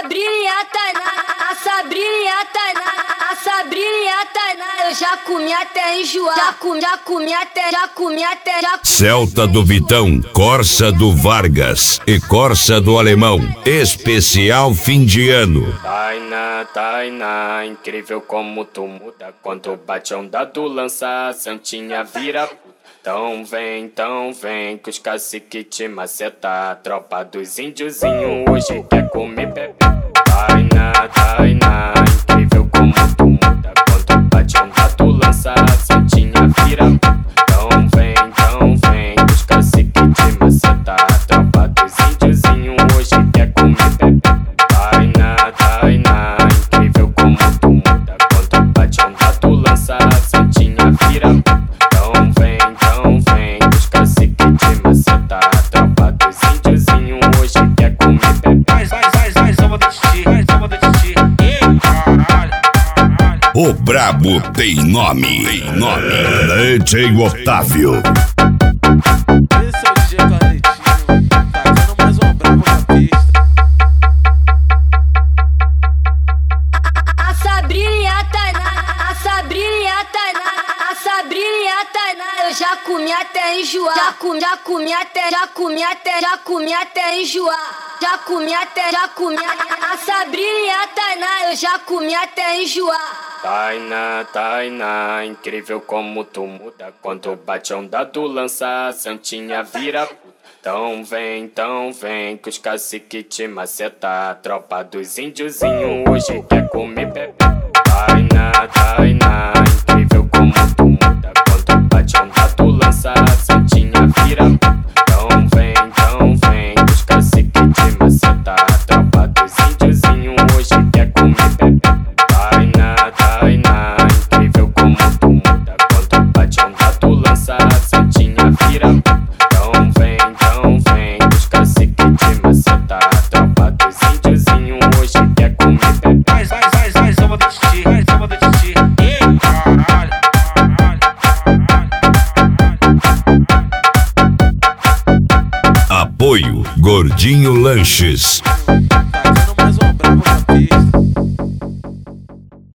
Eu já comi até enjoar, já comi até. Celta do Vitão, Corsa do Vargas e Corsa do Alemão, especial fim de ano. Tainá, incrível como tu muda quando bate a onda do lança, Santinha vira. Então vem, que os cacique te maceta, tropa dos índiozinhos hoje quer comer bebê. Tainá, incrível como tu muda quando bate a onda do lança, Santinha vira. Então vem, que os cacique te maceta, tropa dos índiozinhos hoje quer comer bebê. Tainá, incrível como tu muda quando bate a onda do lança, Santinha vira. Então vem, que os cacique te maceta, tropa dos índiozinhos hoje quer comer bebê. Vai, samba do titi, ei, caralho. O brabo tem nome, DJ Otávio. Esse é o DJ Carletinho, tacando mais uma brava na pista. A Sabrina e a Tainá, eu já comi até enjoar, já comi até enjoar. A Sabrina e a Tainá, eu já comi até enjoar. Tainá, incrível como tu muda quando bate a onda do lança, Santinha vira. Então vem, que os cacique te maceta, tropa dos índiozinhos hoje quer comer bebê. Tainá, incrível como tu muda quando bate a onda do lança, Santinha vira. Então vem, que os cacique te maceta, tropa dos índiozinhos hoje quer comer bebê. Tainá, incrível como tu muda quando bate a onda do lança, Santinha vira. Então vem, que os cacique te maceta, tropa dos índiozinhos hoje quer comer bebê. Vai, samba do titi, ei, caralho. Apoio Gordinho Lanches. Tacando mais uma brava na pista.